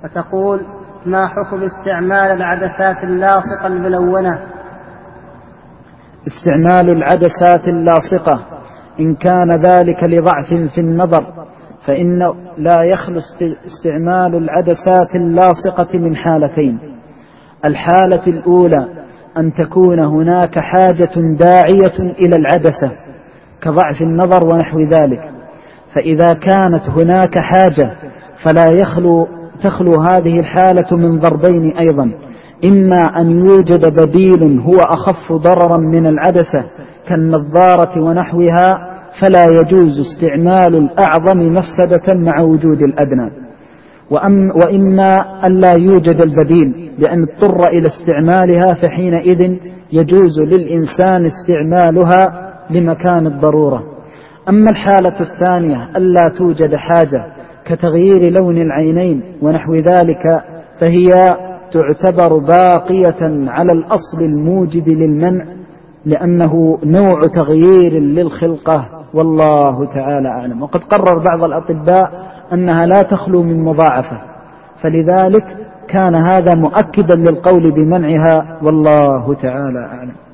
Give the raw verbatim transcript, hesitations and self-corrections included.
وتقول: ما حكم استعمال العدسات اللاصقة الملونة؟ استعمال العدسات اللاصقة إن كان ذلك لضعف في النظر فإنه لا يخلو استعمال العدسات اللاصقة من حالتين: الحالة الأولى أن تكون هناك حاجة داعية إلى العدسة كضعف النظر ونحو ذلك، فإذا كانت هناك حاجة فلا يخلو تخلو هذه الحالة من ضربين أيضا: إما أن يوجد بديل هو أخف ضررا من العدسة كالنظارة ونحوها فلا يجوز استعمال الأعظم مفسدة مع وجود الأدنى، وأم وإما أن لا يوجد البديل لأن اضطر إلى استعمالها فحينئذ يجوز للإنسان استعمالها لمكان الضرورة. أما الحالة الثانية ألا توجد حاجة كتغيير لون العينين ونحو ذلك فهي تعتبر باقية على الأصل الموجب للمنع لأنه نوع تغيير للخلقة، والله تعالى أعلم. وقد قرر بعض الأطباء أنها لا تخلو من مضاعفة، فلذلك كان هذا مؤكدا للقول بمنعها، والله تعالى أعلم.